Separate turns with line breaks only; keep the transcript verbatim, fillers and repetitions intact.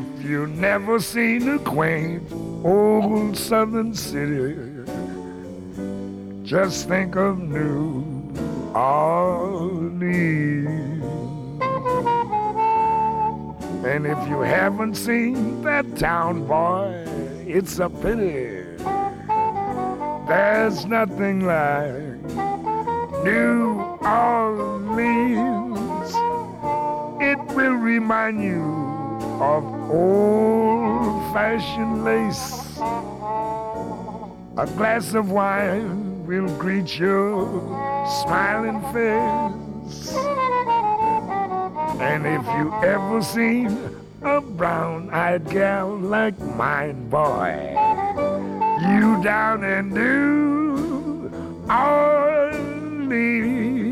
If you never seen a quaint old southern city, just think of New Orleans. And if you haven't seen that town, boy, it's a pity. There's nothing like New Orleans. It will remind you of old-fashioned lace. A glass of wine will greet your smiling face. And if you ever seen a brown-eyed gal like mine, boy, you down in New Orleans.